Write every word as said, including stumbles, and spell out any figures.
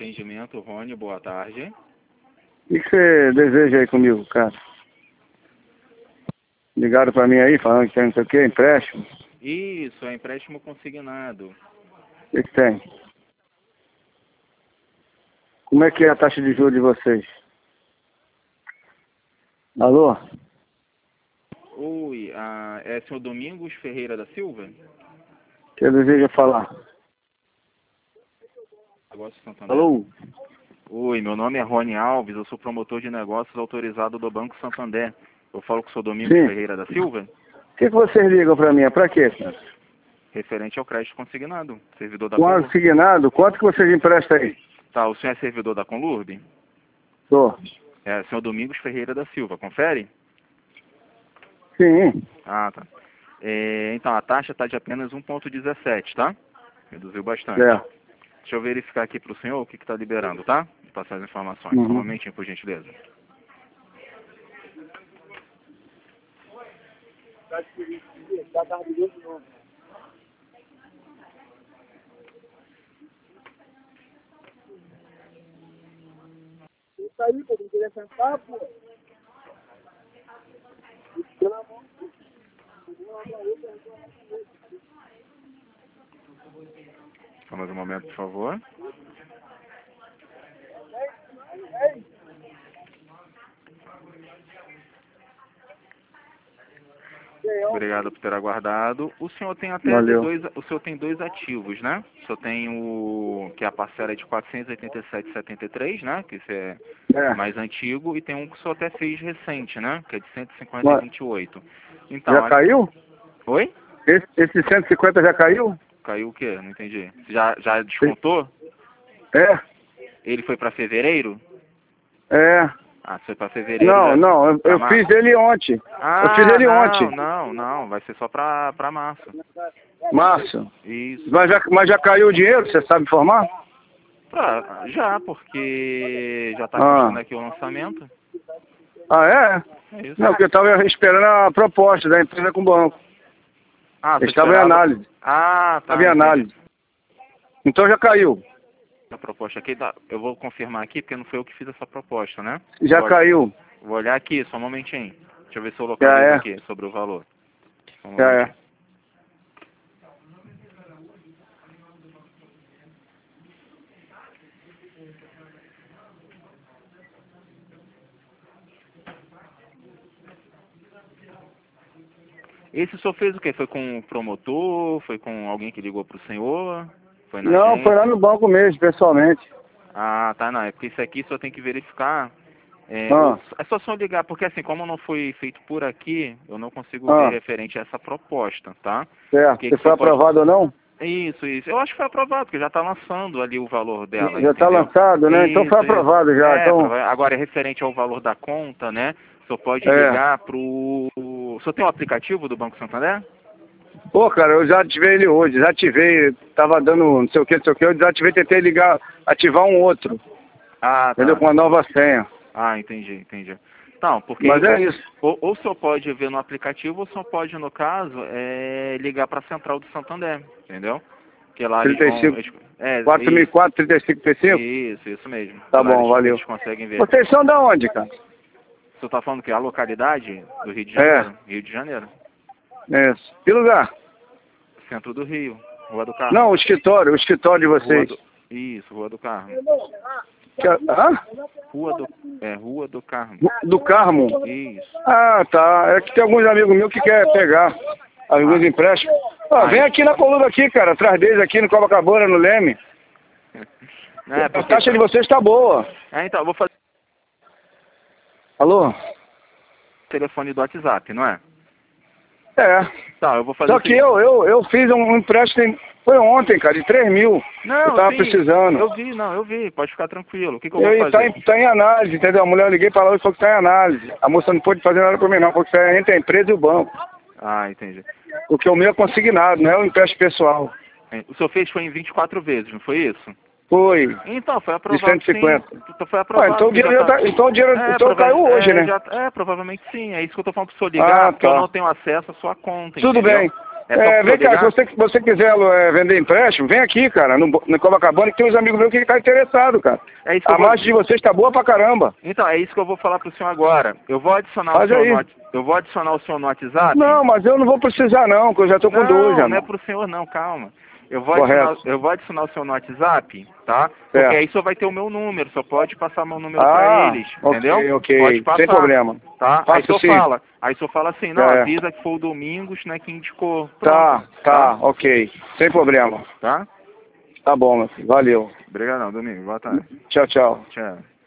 atendimento, Rony, boa tarde. O que você deseja aí comigo, cara? Ligaram pra mim aí, falando que tem não sei o que, empréstimo? Isso, é empréstimo consignado. O que, que tem? Como é que é a taxa de juros de vocês? Alô? Oi, ah, é senhor Domingos Ferreira da Silva? O que deseja falar? Negócio Santander. Alô? Oi, meu nome é Rony Alves, eu sou promotor de negócios autorizado do Banco Santander. Eu falo com o senhor Domingos Sim. Ferreira da Silva? O que, que vocês ligam pra mim? É pra quê, cara? Referente ao crédito consignado, servidor da Com Conlurb. assignado, quanto que vocês emprestam aí? Tá, o senhor é servidor da Conlurb? Tô. É, senhor Domingos Ferreira da Silva, confere? Sim. Ah, tá. É, então, a taxa está de apenas um vírgula dezessete, tá? Reduziu bastante. Certo. Deixa eu verificar aqui para o senhor o que está liberando, tá? Vou passar as informações. Uhum. Só um momentinho, por gentileza. Isso aí, pô, não queria sentar, pô. Só mais um momento, por favor. Obrigado por ter aguardado. O senhor tem até Valeu. dois, o senhor tem dois ativos, né? O senhor tem o que é a parcela de quatrocentos e oitenta e sete vírgula setenta e três, né? Que esse é, É. mais antigo, e tem um que o senhor até fez recente, né? Que é de cento e cinquenta e vinte e oito. Então, Já a- caiu? Oi? Esse, esse cento e cinquenta já caiu? Caiu o quê? Não entendi. Já já descontou? É. Ele foi para fevereiro? É. Ah, se foi para fevereiro Não, já... não, eu, pra eu março? fiz ele ontem. Ah, eu fiz ele não, ontem. não, não. Vai ser só para para março. Márcio. Isso. Mas já, mas já caiu o dinheiro, você sabe informar? Pra, já, porque já está Ah. constando aqui o lançamento. Ah, é? É isso. Não, porque eu estava esperando a proposta da empresa com o banco. Ah, você Eles estavam em esperava- análise. Ah, tá. Estava em entendi. análise. Então já caiu. A proposta aqui, tá. Eu vou confirmar aqui, porque não foi eu que fiz essa proposta, né? Já Vou- caiu. Vou olhar aqui, só um momentinho. Deixa eu ver se eu Já localizo é. aqui sobre o valor. Só um Já momentinho. é. Esse o senhor fez o quê? Foi com o promotor? Foi com alguém que ligou pro senhor? Foi na Não, agência? foi lá no banco mesmo, pessoalmente. Ah, tá, não. É porque isso aqui só tem que verificar. É, Ah. ou- é só só ligar, porque assim, como não foi feito por aqui, eu não consigo Ah. ver referente a essa proposta, tá? Certo. Que Você que foi você pode- aprovado ou não? Isso, isso. Eu acho que foi aprovado, porque já está lançando ali o valor dela, Já está entendeu? lançado, né? Então foi Isso, isso. aprovado já. É, Então, aprova- agora, é referente ao valor da conta, né? O senhor pode É. ligar pro... O senhor tem o aplicativo do Banco Santander? pô, cara, eu já ativei ele hoje. Desativei, tava dando não sei o que, não sei o que. Eu desativei, tentei ligar, ativar um outro. Ah, tá. Entendeu? Com a nova senha. Ah, entendi, entendi. Não, porque Mas é ou, isso. ou, ou o senhor pode ver no aplicativo, ou o senhor pode, no caso, é, ligar para a central do Santander, entendeu? Que lá eles trinta e vão... cinco. eles- é, quatro mil e quatro, trinta e cinco, trinta e cinco? isso, isso mesmo. Tá Lá bom, eles, valeu. eles conseguem ver. Vocês são da onde, cara? O senhor está falando que é a localidade do Rio de É. Janeiro? Rio de Janeiro. Isso. Que lugar? Centro do Rio. Rua do Carmo. Não, o escritório, o escritório de Rua vocês. do... Isso, Rua do Carmo. Que- Hã? Rua do... É, Rua do Carmo. Do Carmo? Isso. Ah, tá. É que tem alguns amigos meus que querem pegar alguns empréstimos. Ah, vem aqui na coluna aqui, cara, atrás deles aqui no Copacabana, no Leme. É, A porque... taxa de vocês tá boa. É, então, eu vou fazer Alô? o telefone do WhatsApp, não é? É. Tá, eu vou fazer Só o que seguinte. eu, eu, eu fiz um empréstimo, foi ontem, cara, de três mil. Não, eu tava sim, precisando. Eu vi, não, eu vi. Pode ficar tranquilo. O que, que eu E vou aí fazer? tá em, tá em análise, entendeu? A mulher eu liguei pra lá e falou que tá em análise. A moça não pôde fazer nada pra mim não, porque isso é entre a empresa e o banco. Ah, entendi. Porque o meu é consignado, não é um empréstimo pessoal. O senhor fez foi em vinte e quatro vezes, não foi isso? Foi. Então, foi De aprovado cento e cinquenta. sim. Então, foi aprovado. Ué, então o porque dinheiro, já tá, então o dinheiro É, então prova- caiu hoje, é, né? já- é, provavelmente sim. É isso que eu tô falando pro senhor ligar, Ah, porque eu tá. não tenho acesso à sua conta, Tudo entendeu? bem. É, só É, pra vem cá, ligar? se você, você quiser é, vender empréstimo, vem aqui, cara, no, no Copacabana, que tem uns amigos meus que estão interessados, cara. É isso que A eu vou... margem de vocês tá boa pra caramba. Então, é isso que eu vou falar pro senhor agora. Eu vou adicionar Faz o senhor aí. no, What- eu vou adicionar o senhor no WhatsApp? Não, mas eu não vou precisar não, que eu já tô com não, dois, já, não é mano. pro senhor não, calma. Eu vou, adicionar, Correto. eu vou adicionar o senhor no WhatsApp, tá? Porque Certo. aí só vai ter o meu número, só pode passar meu número Ah, pra eles, ok, entendeu? ok. Pode passar. Sem problema. Tá? Aí Faço só sim. fala, aí só fala assim, não, É. avisa que foi o Domingos, né, que indicou. Tá, Pronto, tá, ok. Sem problema. Tá? Tá bom, meu filho. Valeu. Obrigadão, Domingos. Boa tarde. Tchau, tchau. Tchau.